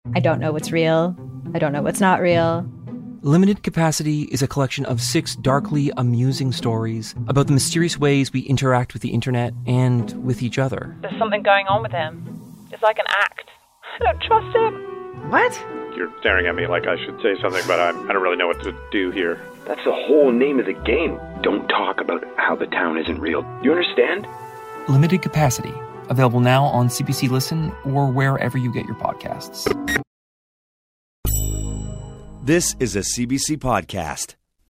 I don't know what's real. I don't know what's not real. Limited Capacity is a collection of 6 darkly amusing stories about the mysterious ways we interact with the internet and with each other. There's something going on with him. It's like an act. I don't trust him. What? You're staring at me like I should say something, but I don't really know what to do here. That's the whole name of the game. Don't talk about how the town isn't real. You understand? Limited Capacity, available now on CBC Listen or wherever you get your podcasts. This is a CBC podcast.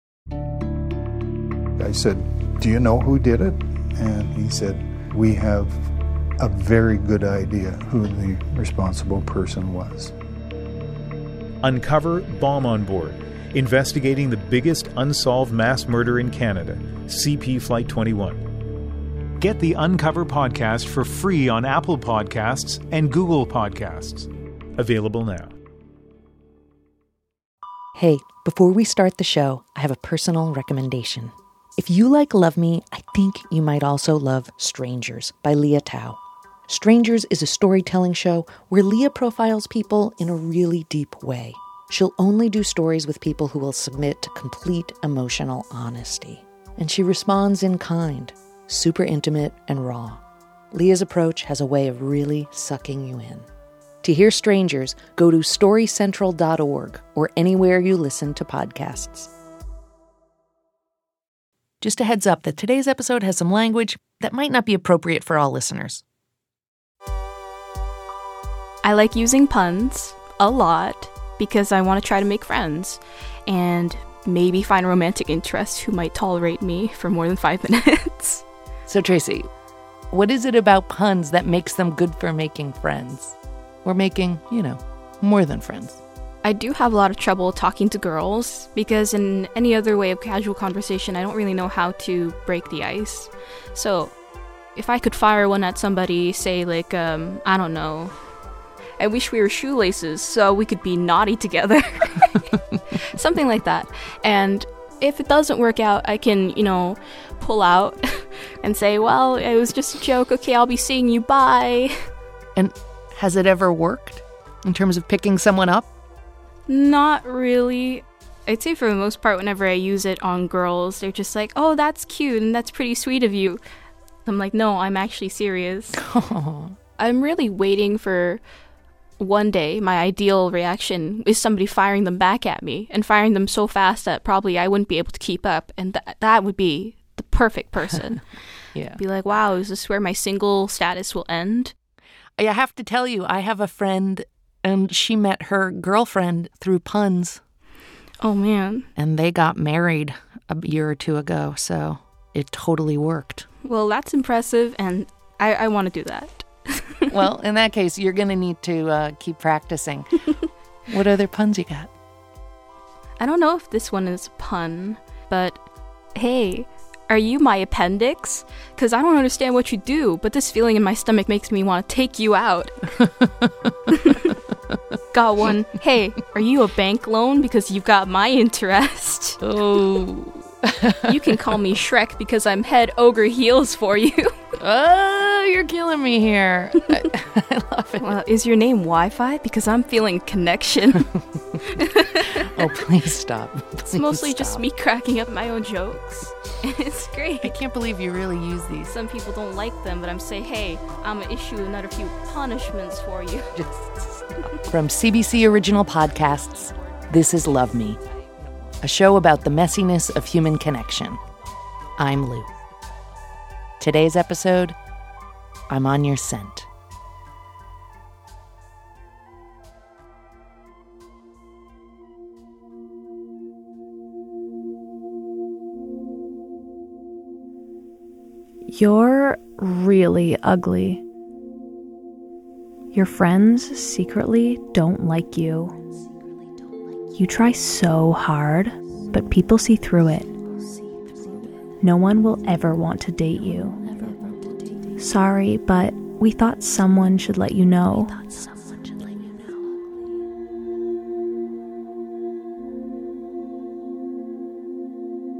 I said, "Do you know who did it?" And he said, "We have a very good idea who the responsible person was." Uncover Bomb on Board, investigating the biggest unsolved mass murder in Canada, CP Flight 21. Get the Uncover podcast for free on Apple Podcasts and Google Podcasts. Available now. Hey, before we start the show, I have a personal recommendation. If you like Love Me, I think you might also love Strangers by Leah Tao. Strangers is a storytelling show where Leah profiles people in a really deep way. She'll only do stories with people who will submit to complete emotional honesty. And she responds in kind, super intimate and raw. Leah's approach has a way of really sucking you in. To hear Strangers, go to storycentral.org or anywhere you listen to podcasts. Just a heads up that today's episode has some language that might not be appropriate for all listeners. I like using puns a lot because I want to try to make friends and maybe find romantic interests who might tolerate me for more than 5 minutes. So Tracy, what is it about puns that makes them good for making friends? Or making, more than friends? I do have a lot of trouble talking to girls because in any other way of casual conversation, I don't really know how to break the ice. So if I could fire one at somebody, say like, I don't know, I wish we were shoelaces so we could be naughty together. Something like that. And if it doesn't work out, I can, pull out and say, well, it was just a joke. Okay, I'll be seeing you. Bye. And has it ever worked in terms of picking someone up? Not really. I'd say for the most part, whenever I use it on girls, they're just like, oh, that's cute and that's pretty sweet of you. I'm like, no, I'm actually serious. I'm really waiting for one day my ideal reaction is somebody firing them back at me and firing them so fast that probably I wouldn't be able to keep up. And that would be the perfect person. Yeah. Be like, wow, is this where my single status will end? I have to tell you, I have a friend and she met her girlfriend through puns. Oh, man. And they got married a year or two ago, so it totally worked. Well, that's impressive, and I want to do that. Well, in that case, you're going to need to keep practicing. What other puns you got? I don't know if this one is a pun, but hey, are you my appendix? Because I don't understand what you do, but this feeling in my stomach makes me want to take you out. Got one. Hey, are you a bank loan? Because you've got my interest. Oh. You can call me Shrek because I'm head over heels for you. Oh, you're killing me here. I love it. Well, is your name Wi-Fi? Because I'm feeling connection. Oh, please stop. It's mostly just me cracking up my own jokes. It's great. I can't believe you really use these. Some people don't like them, but I'm saying, hey, I'm going to issue another few punishments for you. Just stop. From CBC Original Podcasts, this is Love Me, a show about the messiness of human connection. I'm Lou. Today's episode, I'm on your scent. You're really ugly. Your friends secretly don't like you. You try so hard, but people see through it. No one will ever want to date you. Sorry, but we thought someone should let you know.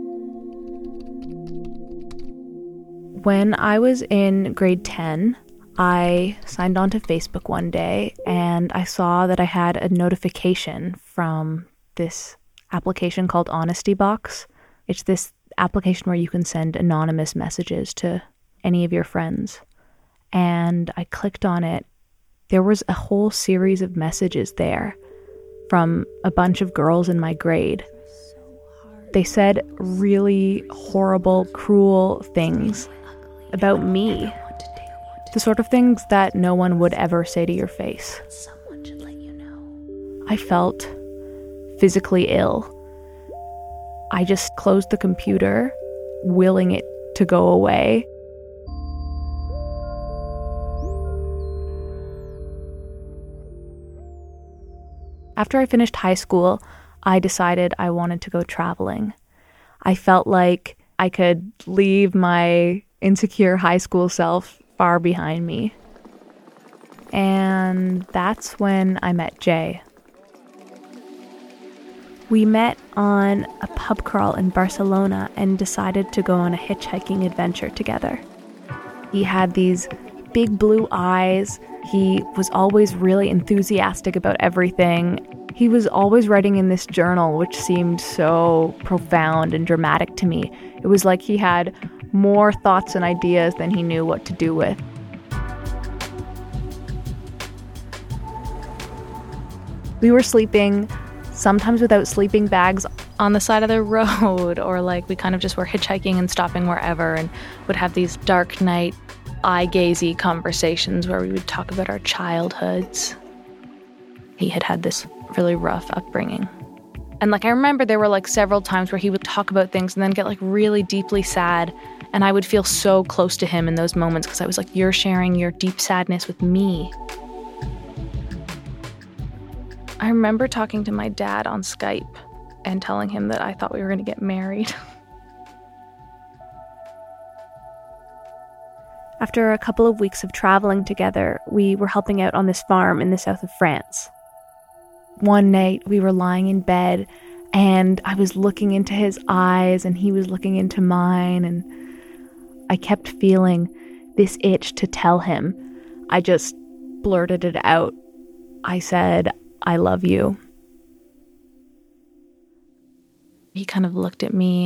When I was in grade 10, I signed on to Facebook one day and I saw that I had a notification from this application called Honesty Box. It's this application where you can send anonymous messages to any of your friends. And I clicked on it. There was a whole series of messages there from a bunch of girls in my grade. They said really horrible, cruel things about me. The sort of things that no one would ever say to your face. I felt physically ill. I just closed the computer, willing it to go away. After I finished high school, I decided I wanted to go traveling. I felt like I could leave my insecure high school self far behind me. And that's when I met Jay. We met on a pub crawl in Barcelona and decided to go on a hitchhiking adventure together. He had these big blue eyes. He was always really enthusiastic about everything. He was always writing in this journal, which seemed so profound and dramatic to me. It was like he had more thoughts and ideas than he knew what to do with. We were sleeping, sometimes without sleeping bags, on the side of the road, or like we kind of just were hitchhiking and stopping wherever and would have these dark night, eye-gazy conversations where we would talk about our childhoods. He had had this really rough upbringing. And like I remember there were like several times where he would talk about things and then get like really deeply sad. And I would feel so close to him in those moments because I was like, you're sharing your deep sadness with me. I remember talking to my dad on Skype and telling him that I thought we were going to get married. After a couple of weeks of traveling together, we were helping out on this farm in the south of France. One night we were lying in bed and I was looking into his eyes and he was looking into mine, and I kept feeling this itch to tell him. I just blurted it out. I said, "I love you." He kind of looked at me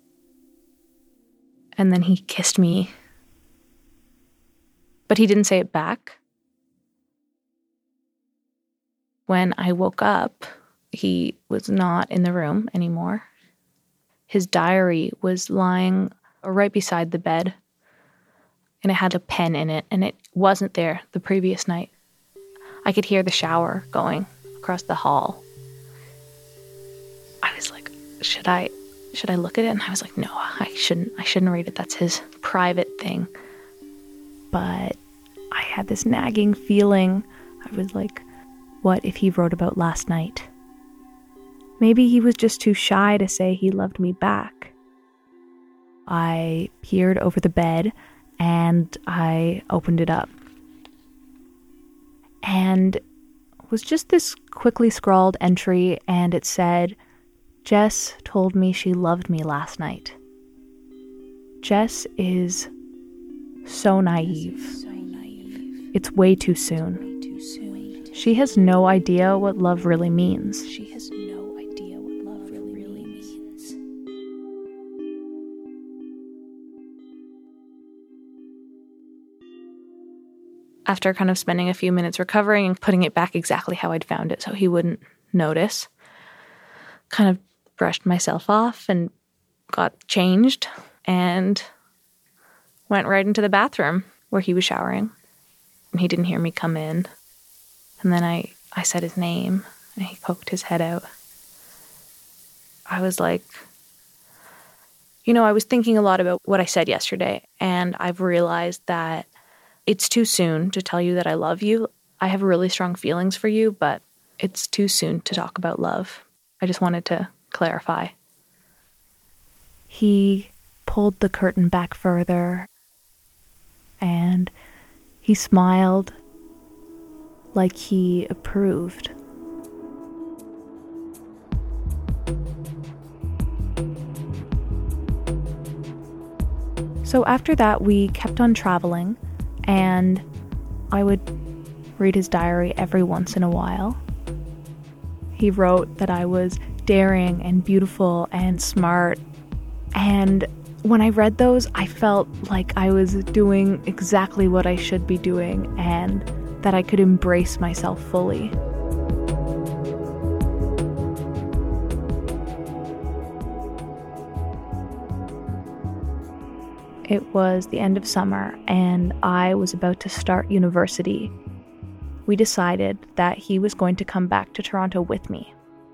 and then he kissed me. But he didn't say it back. When I woke up, he was not in the room anymore. His diary was lying right beside the bed, and it had a pen in it, and it wasn't there the previous night. I could hear the shower going across the hall. I was like, should I look at it? And I was like, no, I shouldn't read it. That's his private thing. But I had this nagging feeling. I was like, what if he wrote about last night? Maybe he was just too shy to say he loved me back. I peered over the bed and I opened it up. And it was just this quickly scrawled entry, and it said, "Jess told me she loved me last night." Jess is so naive. It's way too soon. She has no idea what love really means. After kind of spending a few minutes recovering and putting it back exactly how I'd found it so he wouldn't notice, kind of brushed myself off and got changed and went right into the bathroom where he was showering. And he didn't hear me come in. And then I said his name and he poked his head out. I was like, I was thinking a lot about what I said yesterday, and I've realized that it's too soon to tell you that I love you. I have really strong feelings for you, but it's too soon to talk about love. I just wanted to clarify. He pulled the curtain back further, and he smiled like he approved. So after that, we kept on traveling, and I would read his diary every once in a while. He wrote that I was daring and beautiful and smart. And when I read those, I felt like I was doing exactly what I should be doing and that I could embrace myself fully. It was the end of summer, and I was about to start university. We decided that he was going to come back to Toronto with me.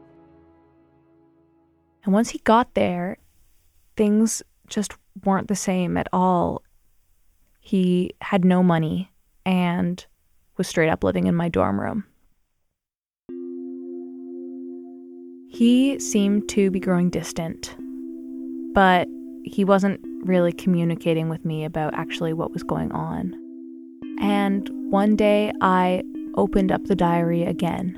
And once he got there, things just weren't the same at all. He had no money and was straight up living in my dorm room. He seemed to be growing distant, but he wasn't really communicating with me about actually what was going on. And one day I opened up the diary again.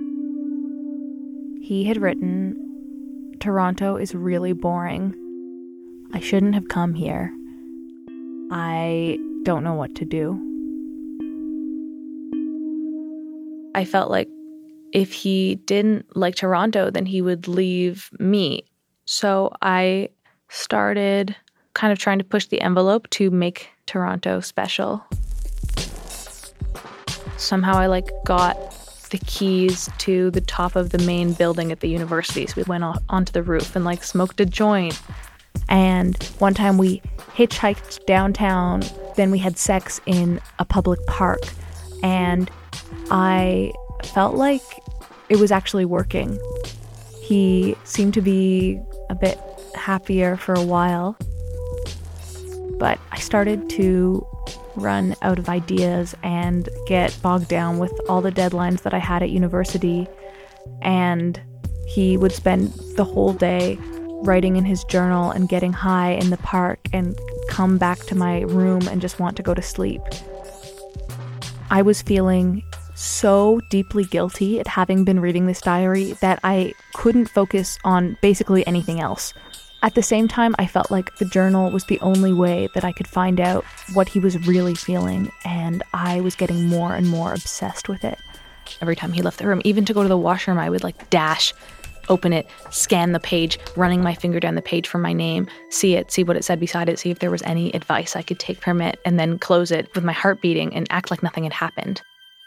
He had written, "Toronto is really boring. I shouldn't have come here. I don't know what to do." I felt like if he didn't like Toronto, then he would leave me. So I started kind of trying to push the envelope to make Toronto special. Somehow I got the keys to the top of the main building at the university. So we went onto the roof and smoked a joint. And one time we hitchhiked downtown. Then we had sex in a public park. And I felt like it was actually working. He seemed to be a bit happier for a while. But I started to run out of ideas and get bogged down with all the deadlines that I had at university. And he would spend the whole day writing in his journal and getting high in the park and come back to my room and just want to go to sleep. I was feeling so deeply guilty at having been reading this diary that I couldn't focus on basically anything else. At the same time, I felt like the journal was the only way that I could find out what he was really feeling, and I was getting more and more obsessed with it. Every time he left the room, even to go to the washroom, I would dash, open it, scan the page, running my finger down the page for my name, see what it said beside it, see if there was any advice I could take from it, and then close it with my heart beating and act like nothing had happened.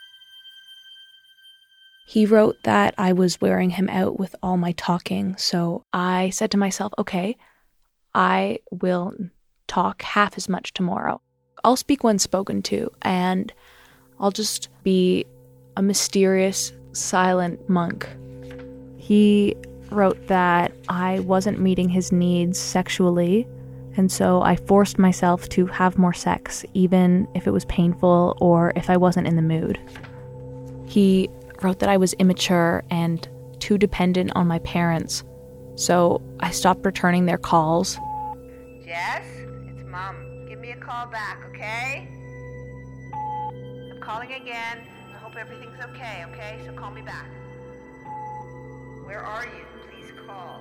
He wrote that I was wearing him out with all my talking, so I said to myself, okay, I will talk half as much tomorrow. I'll speak when spoken to, and I'll just be a mysterious, silent monk. He wrote that I wasn't meeting his needs sexually, and so I forced myself to have more sex, even if it was painful or if I wasn't in the mood. He wrote that I was immature and too dependent on my parents, so I stopped returning their calls. Jess, it's Mom. Give me a call back, okay? I'm calling again. I hope everything's okay, so call me back. Where are you? Please call.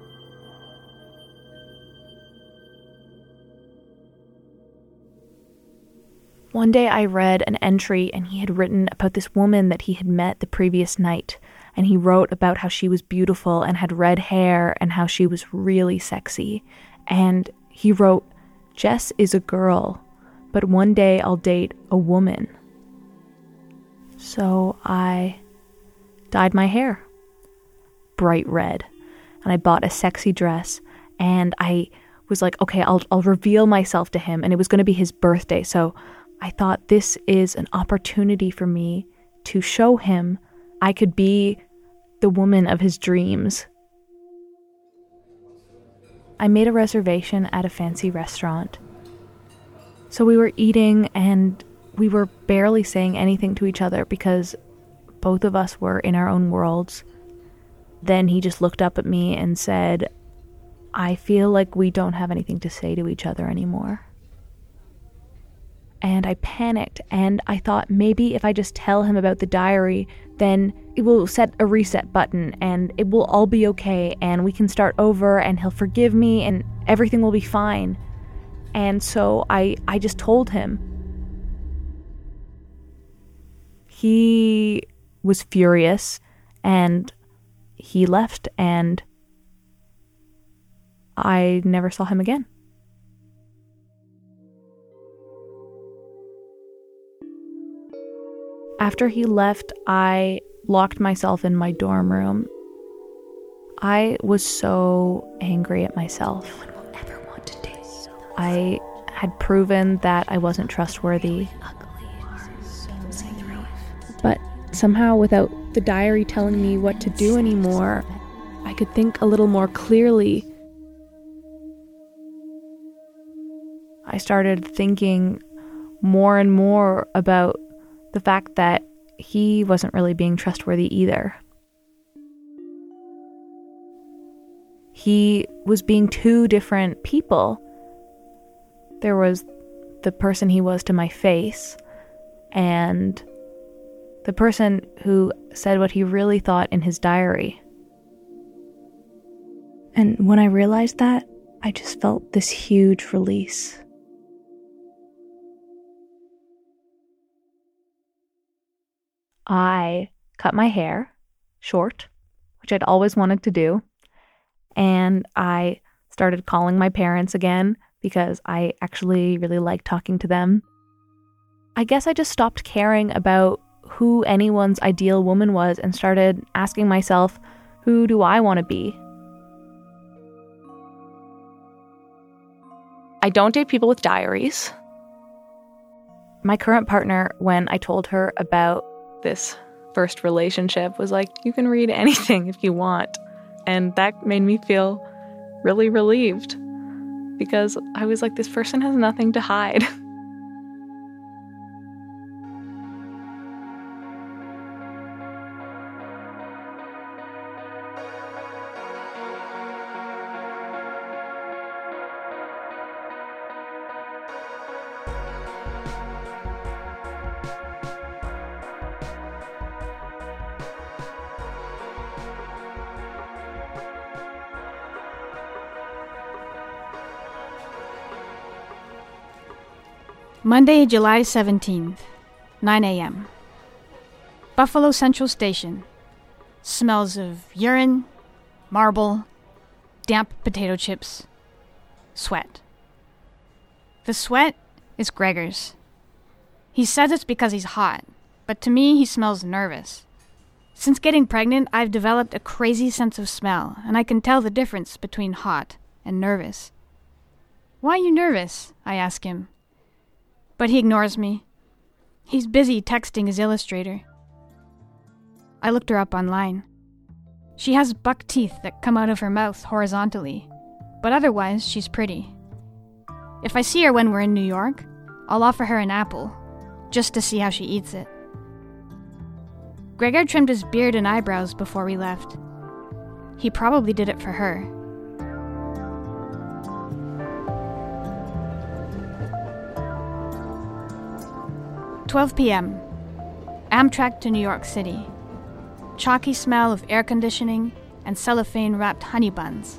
One day I read an entry and he had written about this woman that he had met the previous night. And he wrote about how she was beautiful and had red hair and how she was really sexy. And he wrote, "Jess is a girl, but one day I'll date a woman." So I dyed my hair bright red. And I bought a sexy dress. And I was like, okay, I'll reveal myself to him. And it was going to be his birthday. So I thought this is an opportunity for me to show him I could be the woman of his dreams. I made a reservation at a fancy restaurant. So we were eating and we were barely saying anything to each other because both of us were in our own worlds. Then he just looked up at me and said, "I feel like we don't have anything to say to each other anymore." And I panicked, and I thought maybe if I just tell him about the diary, then it will set a reset button, and it will all be okay, and we can start over, and he'll forgive me, and everything will be fine. And so I just told him. he was furious and he left, and I never saw him again. After he left, I locked myself in my dorm room. I was so angry at myself. No one will ever want to date. I had proven that I wasn't trustworthy. But somehow, without the diary telling me what to do anymore, I could think a little more clearly. I started thinking more and more about the fact that he wasn't really being trustworthy either. He was being two different people. There was the person he was to my face, and the person who said what he really thought in his diary. And when I realized that, I just felt this huge release. I cut my hair short, which I'd always wanted to do, and I started calling my parents again because I actually really liked talking to them. I guess I just stopped caring about who anyone's ideal woman was and started asking myself, who do I want to be? I don't date people with diaries. My current partner, when I told her about this first relationship, was like, you can read anything if you want. And that made me feel really relieved because I was like, this person has nothing to hide. Monday, July 17th, 9 a.m. Buffalo Central Station. Smells of urine, marble, damp potato chips, sweat. The sweat is Gregor's. He says it's because he's hot, but to me he smells nervous. Since getting pregnant, I've developed a crazy sense of smell, and I can tell the difference between hot and nervous. Why are you nervous? I ask him. But he ignores me. He's busy texting his illustrator. I looked her up online. She has buck teeth that come out of her mouth horizontally, but otherwise she's pretty. If I see her when we're in New York, I'll offer her an apple, just to see how she eats it. Gregor trimmed his beard and eyebrows before we left. He probably did it for her. "12 p.m. Amtrak to New York City. Chalky smell of air conditioning and cellophane-wrapped honey buns.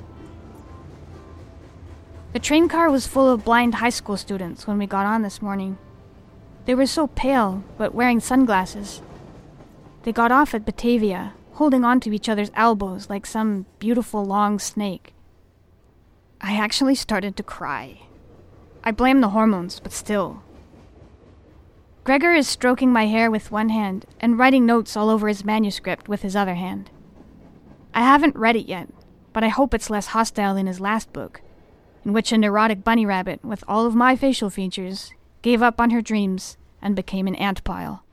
The train car was full of blind high school students when we got on this morning. They were so pale, but wearing sunglasses. They got off at Batavia, holding on to each other's elbows like some beautiful long snake. I actually started to cry. I blame the hormones, but still. Gregor is stroking my hair with one hand and writing notes all over his manuscript with his other hand. I haven't read it yet, but I hope it's less hostile than his last book, in which a neurotic bunny rabbit with all of my facial features gave up on her dreams and became an ant pile.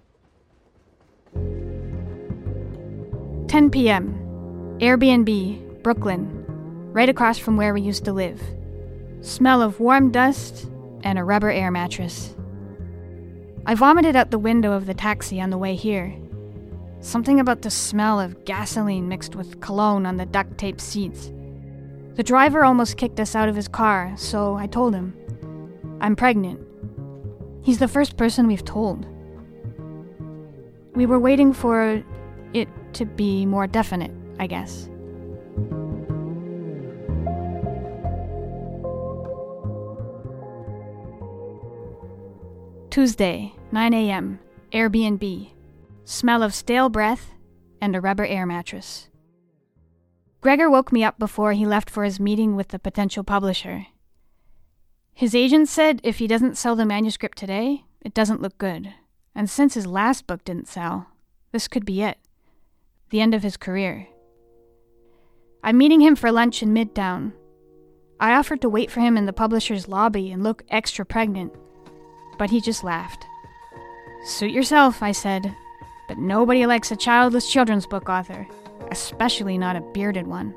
10 p.m. Airbnb, Brooklyn, right across from where we used to live. Smell of warm dust and a rubber air mattress. I vomited out the window of the taxi on the way here. Something about the smell of gasoline mixed with cologne on the duct tape seats. The driver almost kicked us out of his car, so I told him, I'm pregnant. He's the first person we've told. We were waiting for it to be more definite, I guess. Tuesday, 9 a.m., Airbnb. smell of stale breath, and a rubber air mattress. Gregor woke me up before he left for his meeting with the potential publisher. His agent said if he doesn't sell the manuscript today, it doesn't look good. And since his last book didn't sell, this could be it. The end of his career. I'm meeting him for lunch in Midtown. I offered to wait for him in the publisher's lobby and look extra pregnant, but he just laughed. Suit yourself, I said, but nobody likes a childless children's book author, especially not a bearded one.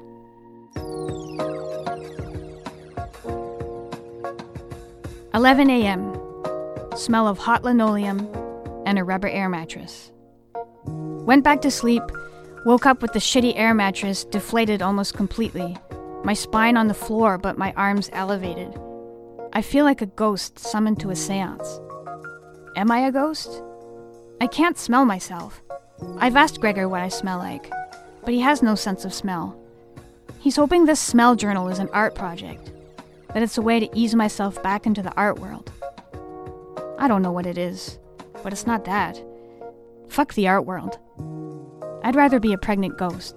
"11 a.m. Smell of hot linoleum and a rubber air mattress. Went back to sleep, woke up with the shitty air mattress deflated almost completely, my spine on the floor but my arms elevated. I feel like a ghost summoned to a seance. Am I a ghost? I can't smell myself. I've asked Gregor what I smell like, but he has no sense of smell. He's hoping this smell journal is an art project, that it's a way to ease myself back into the art world. I don't know what it is, but it's not that. Fuck the art world. I'd rather be a pregnant ghost.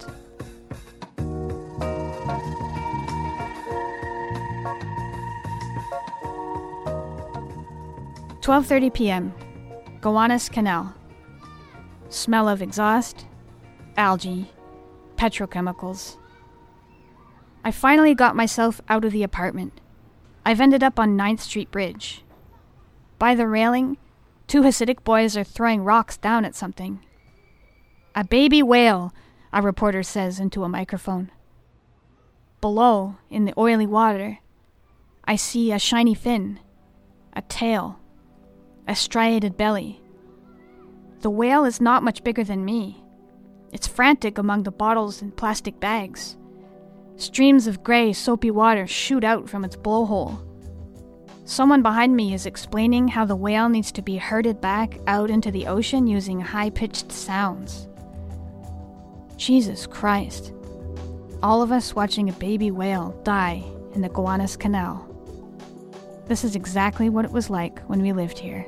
"12:30 p.m. Gowanus Canal. Smell of exhaust, algae, petrochemicals. I finally got myself out of the apartment. I've ended up on 9th Street Bridge. By the railing, 2 Hasidic boys are throwing rocks down at something. A baby whale, a reporter says into a microphone. Below, in the oily water, I see a shiny fin, a tail, a striated belly. The whale is not much bigger than me. It's frantic among the bottles and plastic bags. Streams of gray, soapy water shoot out from its blowhole. Someone behind me is explaining how the whale needs to be herded back out into the ocean using high-pitched sounds. Jesus Christ. All of us watching a baby whale die in the Gowanus Canal. This is exactly what it was like when we lived here.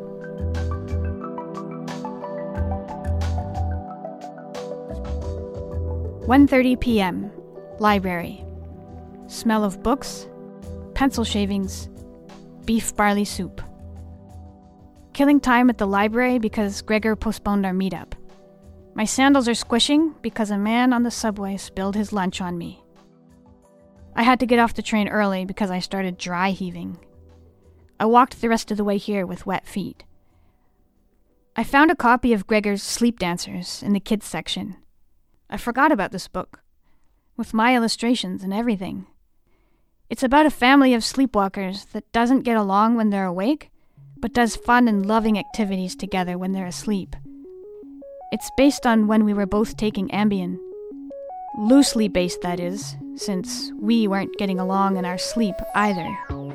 "1:30 p.m. Library. Smell of books, pencil shavings, beef barley soup. Killing time at the library because Gregor postponed our meetup. My sandals are squishing because a man on the subway spilled his lunch on me. I had to get off the train early because I started dry heaving. I walked the rest of the way here with wet feet. I found a copy of Gregor's Sleep Dancers in the kids section. I forgot about this book, with my illustrations and everything. It's about a family of sleepwalkers that doesn't get along when they're awake, but does fun and loving activities together when they're asleep. It's based on when we were both taking Ambien. Loosely based, that is, since we weren't getting along in our sleep either.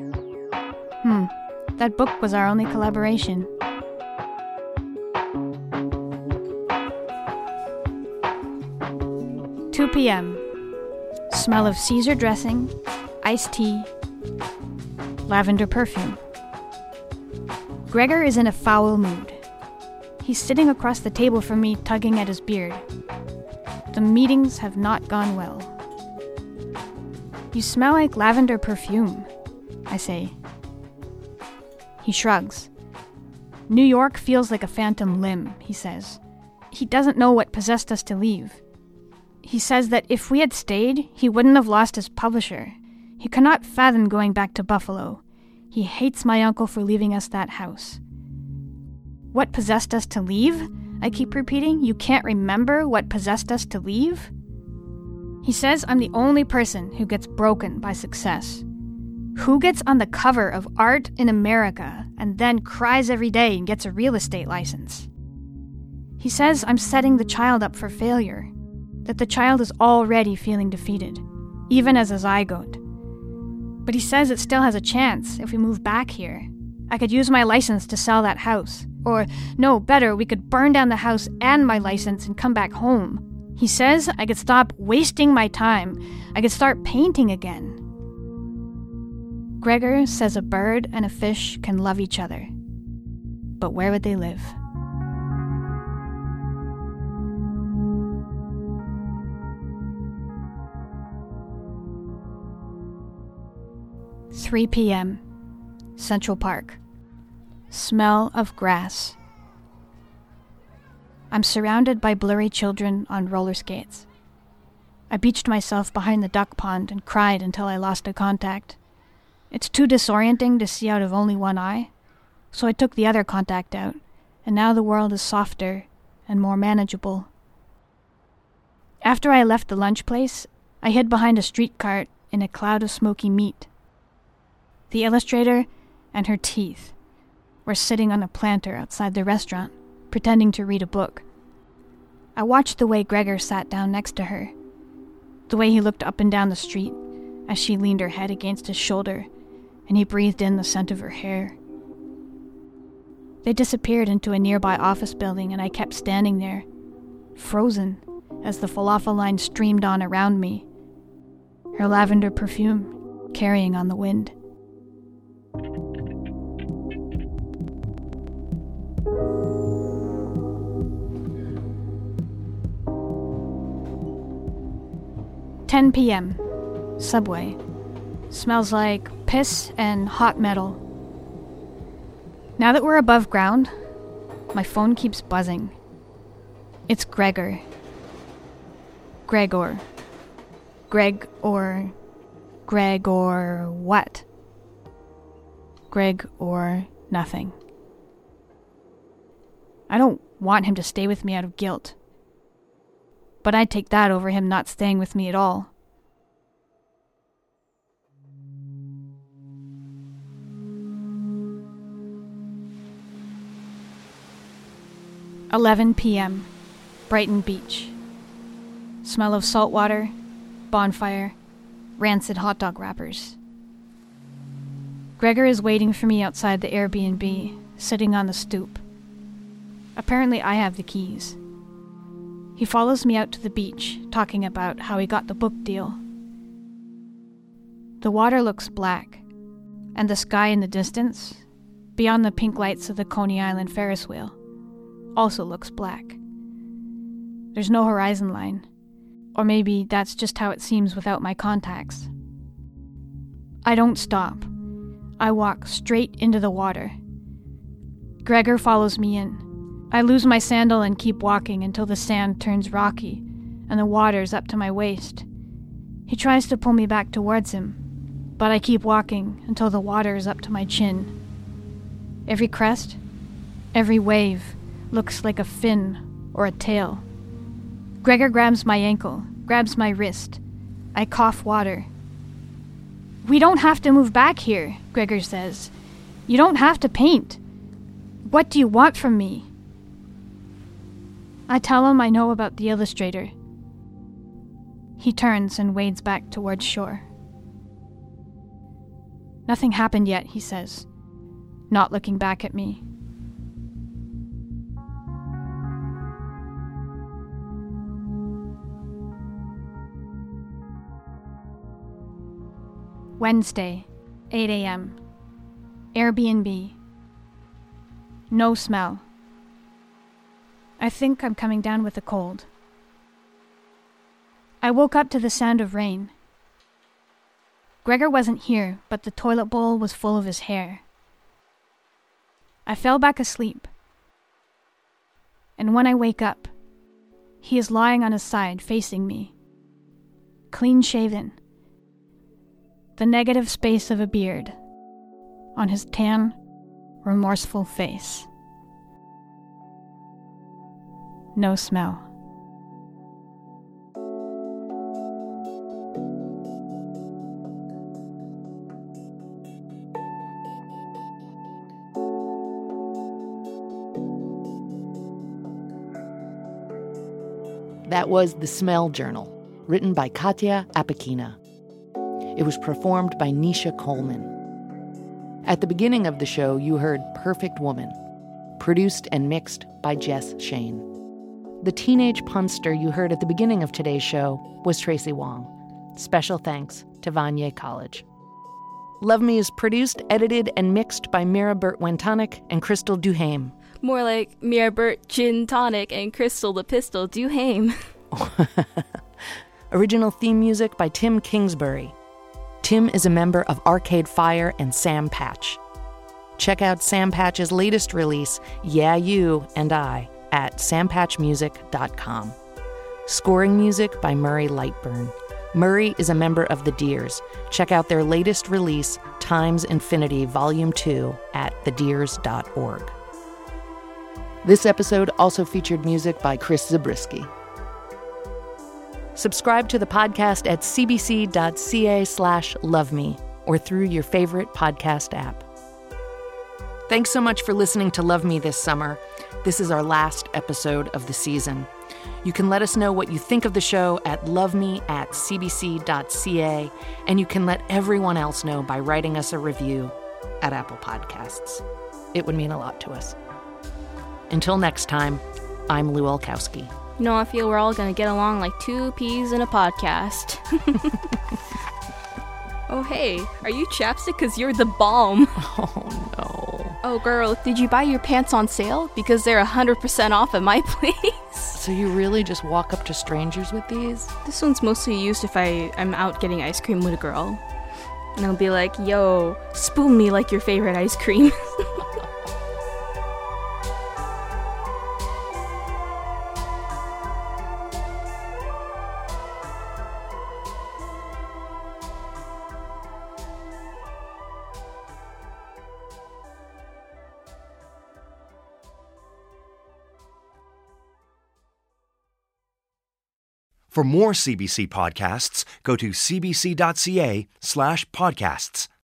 That book was our only collaboration. "2 p.m. Smell of Caesar dressing, iced tea, lavender perfume. Gregor is in a foul mood. He's sitting across the table from me, tugging at his beard. The meetings have not gone well. You smell like lavender perfume, I say. He shrugs. New York feels like a phantom limb, he says. He doesn't know what possessed us to leave. He says that if we had stayed, he wouldn't have lost his publisher. He cannot fathom going back to Buffalo. He hates my uncle for leaving us that house. What possessed us to leave? I keep repeating. You can't remember what possessed us to leave? He says I'm the only person who gets broken by success. Who gets on the cover of Art in America and then cries every day and gets a real estate license? He says I'm setting the child up for failure, that the child is already feeling defeated, even as a zygote. But he says it still has a chance if we move back here. I could use my license to sell that house. Or, no, better, we could burn down the house and my license and come back home. He says I could stop wasting my time. I could start painting again. Gregor says a bird and a fish can love each other. But where would they live? 3 p.m. Central Park. Smell of grass. I'm surrounded by blurry children on roller skates. I beached myself behind the duck pond and cried until I lost a contact. It's too disorienting to see out of only one eye, so I took the other contact out, and now the world is softer and more manageable. After I left the lunch place, I hid behind a street cart in a cloud of smoky meat. The illustrator and her teeth were sitting on a planter outside the restaurant, pretending to read a book. I watched the way Gregor sat down next to her, the way he looked up and down the street as she leaned her head against his shoulder and he breathed in the scent of her hair. They disappeared into a nearby office building, and I kept standing there, frozen, as the falafel line streamed on around me, her lavender perfume carrying on the wind. "10 p.m. Subway. Smells like piss and hot metal. Now that we're above ground, my phone keeps buzzing. It's Gregor. Gregor. Greg or what? Greg or nothing. I don't want him to stay with me out of guilt, but I'd take that over him not staying with me at all. "11 p.m. Brighton Beach. Smell of salt water, bonfire, rancid hot dog wrappers. Gregor is waiting for me outside the Airbnb, sitting on the stoop. Apparently I have the keys. He follows me out to the beach, talking about how he got the book deal. The water looks black, and the sky in the distance, beyond the pink lights of the Coney Island Ferris wheel, also looks black. There's no horizon line, or maybe that's just how it seems without my contacts. I don't stop. I walk straight into the water. Gregor follows me in. I lose my sandal and keep walking until the sand turns rocky and the water's up to my waist. He tries to pull me back towards him, but I keep walking until the water is up to my chin. Every crest, every wave looks like a fin or a tail. Gregor grabs my ankle, grabs my wrist. I cough water. "We don't have to move back here," Gregor says. "You don't have to paint. What do you want from me?" I tell him I know about the illustrator. He turns and wades back towards shore. "Nothing happened yet," he says, not looking back at me. Wednesday, 8 a.m. Airbnb. No smell. I think I'm coming down with a cold. I woke up to the sound of rain. Gregor wasn't here, but the toilet bowl was full of his hair. I fell back asleep. And when I wake up, he is lying on his side facing me. Clean shaven. The negative space of a beard on his tan, remorseful face. No smell. That was The Smell Journal, written by Katya Apakina. It was performed by Nisha Coleman. At the beginning of the show, you heard Perfect Woman, produced and mixed by Jess Shane. The teenage punster you heard at the beginning of today's show was Tracy Wong. Special thanks to Vanier College. Love Me is produced, edited, and mixed by Mira Burt-Wentonic and Crystal Duhame. More like Mira Burt Gin Tonic and Crystal the Pistol Duhame. Original theme music by Tim Kingsbury. Tim is a member of Arcade Fire and Sam Patch. Check out Sam Patch's latest release, Yeah, You and I, at sampatchmusic.com. Scoring music by Murray Lightburn. Murray is a member of The Deers. Check out their latest release, Times Infinity Volume 2, at thedeers.org. This episode also featured music by Chris Zabriskie. Subscribe to the podcast at cbc.ca/loveme or through your favorite podcast app. Thanks so much for listening to Love Me this summer. This is our last episode of the season. You can let us know what you think of the show at loveme@cbc.ca, and you can let everyone else know by writing us a review at Apple Podcasts. It would mean a lot to us. Until next time, I'm Lou Olkowski. You know, I feel we're all going to get along like two peas in a podcast. Oh, hey, are you chapstick? Because you're the bomb. Oh, no. Oh, girl, did you buy your pants on sale? Because they're 100% off at my place. So you really just walk up to strangers with these? This one's mostly used if I'm out getting ice cream with a girl. And I'll be like, yo, spoon me like your favorite ice cream. For more CBC podcasts, go to cbc.ca/podcasts.